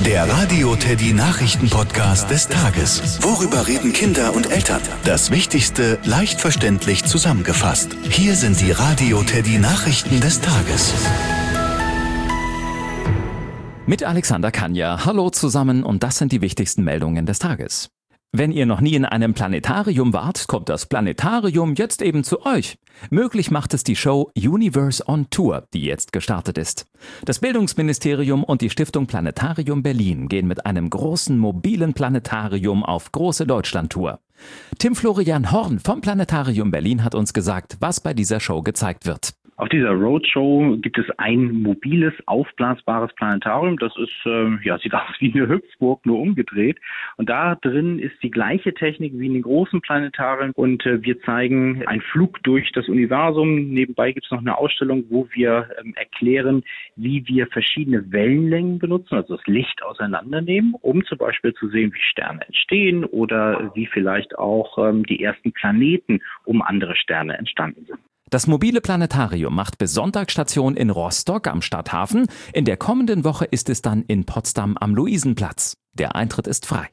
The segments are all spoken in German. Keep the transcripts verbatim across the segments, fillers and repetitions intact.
Der Radio Teddy Nachrichten-Podcast des Tages. Worüber reden Kinder und Eltern? Das Wichtigste leicht verständlich zusammengefasst. Hier sind die Radio Teddy Nachrichten des Tages. Mit Alexander Kanja. Hallo zusammen und das sind die wichtigsten Meldungen des Tages. Wenn ihr noch nie in einem Planetarium wart, kommt das Planetarium jetzt eben zu euch. Möglich macht es die Show Universe on Tour, die jetzt gestartet ist. Das Bildungsministerium und die Stiftung Planetarium Berlin gehen mit einem großen mobilen Planetarium auf große Deutschlandtour. Tim Florian Horn vom Planetarium Berlin hat uns gesagt, was bei dieser Show gezeigt wird. Auf dieser Roadshow gibt es ein mobiles, aufblasbares Planetarium. Das ist, äh, ja, sieht aus wie eine Hüpfburg, nur umgedreht. Und da drin ist die gleiche Technik wie in den großen Planetarien. Und äh, wir zeigen einen Flug durch das Universum. Nebenbei gibt es noch eine Ausstellung, wo wir ähm, erklären, wie wir verschiedene Wellenlängen benutzen, also das Licht auseinandernehmen, um zum Beispiel zu sehen, wie Sterne entstehen oder wie vielleicht auch ähm, die ersten Planeten um andere Sterne entstanden sind. Das mobile Planetarium macht bis Sonntag Station in Rostock am Stadthafen. In der kommenden Woche ist es dann in Potsdam am Luisenplatz. Der Eintritt ist frei.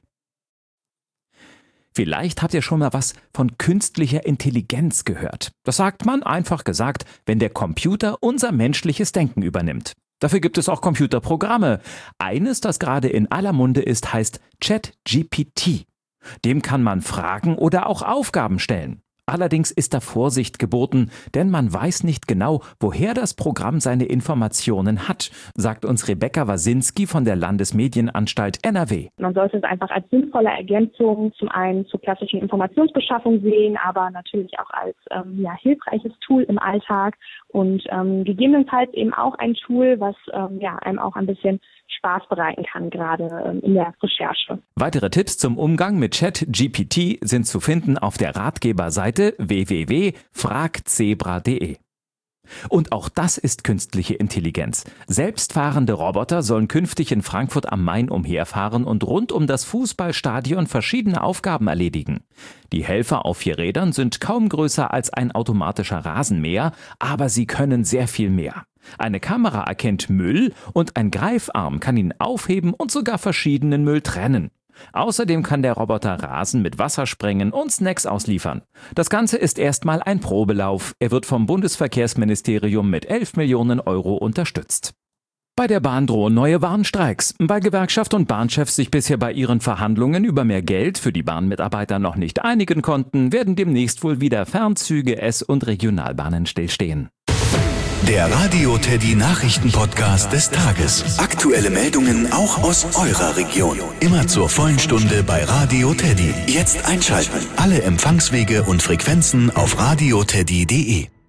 Vielleicht habt ihr schon mal was von künstlicher Intelligenz gehört. Das sagt man, einfach gesagt, wenn der Computer unser menschliches Denken übernimmt. Dafür gibt es auch Computerprogramme. Eines, das gerade in aller Munde ist, heißt ChatGPT. Dem kann man Fragen oder auch Aufgaben stellen. Allerdings ist da Vorsicht geboten, denn man weiß nicht genau, woher das Programm seine Informationen hat, sagt uns Rebecca Wasinski von der Landesmedienanstalt N R W. Man sollte es einfach als sinnvolle Ergänzung zum einen zur klassischen Informationsbeschaffung sehen, aber natürlich auch als ähm, ja, hilfreiches Tool im Alltag und ähm, gegebenenfalls eben auch ein Tool, was ähm, ja, einem auch ein bisschen Spaß bereiten kann, gerade ähm, in der Recherche. Weitere Tipps zum Umgang mit ChatGPT sind zu finden auf der Ratgeberseite w w w punkt fragzebra punkt de. Und auch das ist künstliche Intelligenz. Selbstfahrende Roboter sollen künftig in Frankfurt am Main umherfahren und rund um das Fußballstadion verschiedene Aufgaben erledigen. Die Helfer auf vier Rädern sind kaum größer als ein automatischer Rasenmäher, aber sie können sehr viel mehr. Eine Kamera erkennt Müll und ein Greifarm kann ihn aufheben und sogar verschiedenen Müll trennen. Außerdem kann der Roboter Rasen mit Wasser sprengen und Snacks ausliefern. Das Ganze ist erstmal ein Probelauf. Er wird vom Bundesverkehrsministerium mit elf Millionen Euro unterstützt. Bei der Bahn drohen neue Warnstreiks. Weil Gewerkschaft und Bahnchefs sich bisher bei ihren Verhandlungen über mehr Geld für die Bahnmitarbeiter noch nicht einigen konnten, werden demnächst wohl wieder Fernzüge, S- und Regionalbahnen stillstehen. Der Radio Teddy Nachrichten-Podcast des Tages. Aktuelle Meldungen auch aus eurer Region. Immer zur vollen Stunde bei Radio Teddy. Jetzt einschalten. Alle Empfangswege und Frequenzen auf radio teddy punkt de.